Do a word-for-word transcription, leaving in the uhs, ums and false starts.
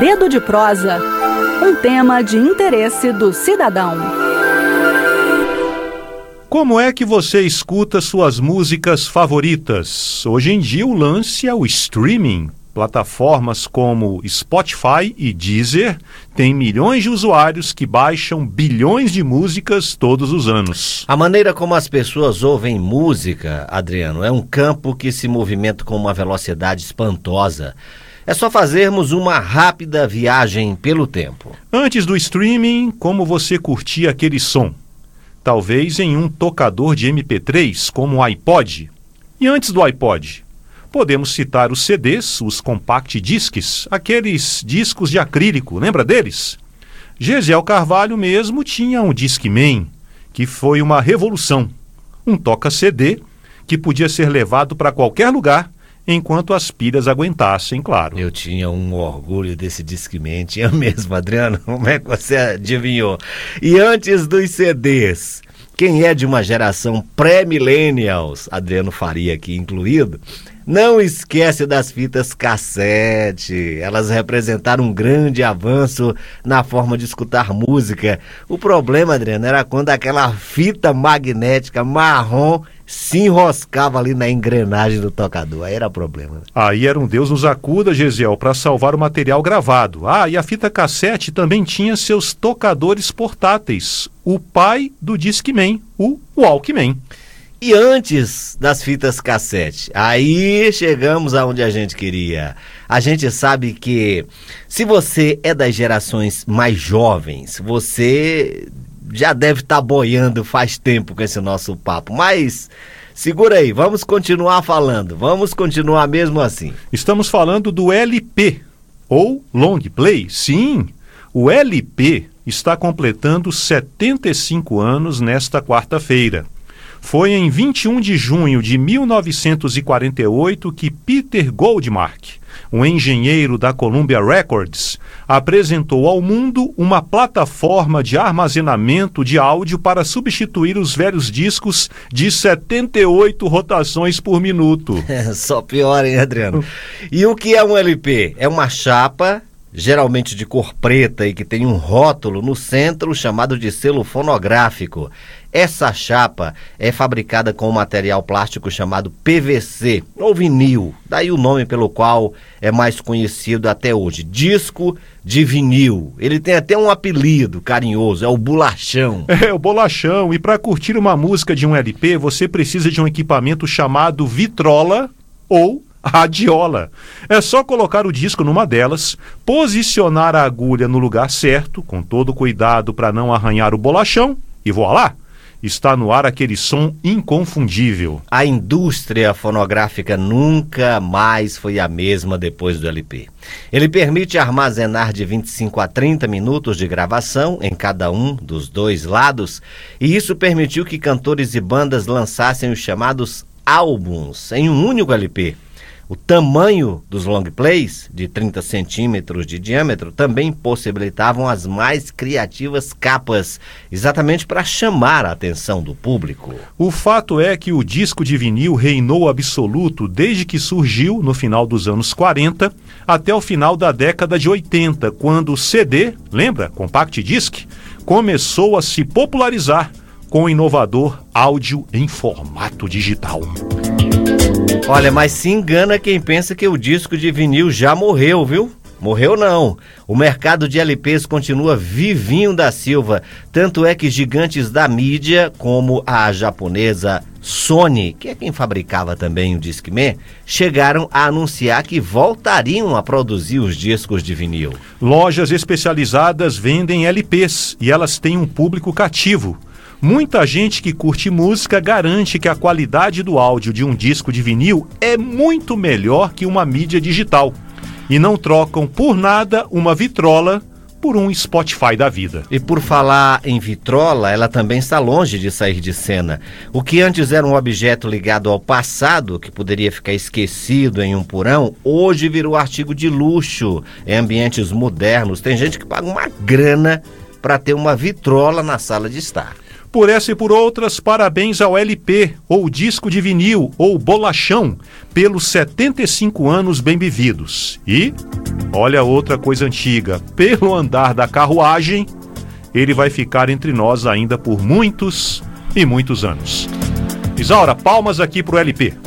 Dedo de Prosa, um tema de interesse do cidadão. Como é que você escuta suas músicas favoritas? Hoje em dia o lance é o streaming. Plataformas como Spotify e Deezer têm milhões de usuários que baixam bilhões de músicas todos os anos. A maneira como as pessoas ouvem música, Adriano, é um campo que se movimenta com uma velocidade espantosa. É só fazermos uma rápida viagem pelo tempo. Antes do streaming, como você curtia aquele som? Talvez em um tocador de M P três, como o iPod. E antes do iPod? Podemos citar os C Ds, os compact discs, aqueles discos de acrílico, lembra deles? Gesiel Carvalho mesmo tinha um Discman, que foi uma revolução. Um toca-C D que podia ser levado para qualquer lugar, enquanto as pilhas aguentassem, claro. Eu tinha um orgulho desse Discman, tinha mesmo, Adriano. Como é que você adivinhou? E antes dos C Ds, quem é de uma geração pré-millennials, Adriano Faria aqui incluído, não esquece das fitas cassete. Elas representaram um grande avanço na forma de escutar música. O problema, Adriano, era quando aquela fita magnética marrom se enroscava ali na engrenagem do tocador. Aí era problema. Aí era um Deus nos acuda, Gesiel, para salvar o material gravado. Ah, e a fita cassete também tinha seus tocadores portáteis. O pai do Discman, o Walkman. E antes das fitas cassete, aí chegamos aonde a gente queria. A gente sabe que se você é das gerações mais jovens, você já deve estar boiando faz tempo com esse nosso papo, mas segura aí, vamos continuar falando, vamos continuar mesmo assim. Estamos falando do L P, ou long play. Sim, o L P está completando setenta e cinco anos nesta quarta-feira. Foi em vinte e um de junho de mil novecentos e quarenta e oito que Peter Goldmark, um engenheiro da Columbia Records, apresentou ao mundo uma plataforma de armazenamento de áudio para substituir os velhos discos de setenta e oito rotações por minuto. Só pior, hein, Adriano? E o que é um L P? É uma chapa, geralmente de cor preta e que tem um rótulo no centro chamado de selo fonográfico. Essa chapa é fabricada com um material plástico chamado P V C, ou vinil, daí o nome pelo qual é mais conhecido até hoje, disco de vinil. Ele tem até um apelido carinhoso, é o bolachão. É, o bolachão. E para curtir uma música de um L P, você precisa de um equipamento chamado vitrola ou radiola. É só colocar o disco numa delas, posicionar a agulha no lugar certo, com todo cuidado para não arranhar o bolachão, e voilá! Está no ar aquele som inconfundível. A indústria fonográfica nunca mais foi a mesma depois do L P. Ele permite armazenar de vinte e cinco a trinta minutos de gravação em cada um dos dois lados, e isso permitiu que cantores e bandas lançassem os chamados álbuns em um único L P. O tamanho dos long plays, de trinta centímetros de diâmetro, também possibilitavam as mais criativas capas, exatamente para chamar a atenção do público. O fato é que o disco de vinil reinou absoluto desde que surgiu no final dos anos quarenta até o final da década de oitenta, quando o C D, lembra, Compact Disc, começou a se popularizar com o inovador áudio em formato digital. Olha, mas se engana quem pensa que o disco de vinil já morreu, viu? Morreu não. O mercado de L Ps continua vivinho da Silva. Tanto é que gigantes da mídia, como a japonesa Sony, que é quem fabricava também o Discman, chegaram a anunciar que voltariam a produzir os discos de vinil. Lojas especializadas vendem L Ps e elas têm um público cativo. Muita gente que curte música garante que a qualidade do áudio de um disco de vinil é muito melhor que uma mídia digital. E não trocam por nada uma vitrola por um Spotify da vida. E por falar em vitrola, ela também está longe de sair de cena. O que antes era um objeto ligado ao passado, que poderia ficar esquecido em um porão, hoje virou artigo de luxo em ambientes modernos. Tem gente que paga uma grana para ter uma vitrola na sala de estar. Por essa e por outras, parabéns ao L P, ou disco de vinil, ou bolachão, pelos setenta e cinco anos bem vividos. E, olha outra coisa antiga, pelo andar da carruagem, ele vai ficar entre nós ainda por muitos e muitos anos. Isaura, palmas aqui pro L P.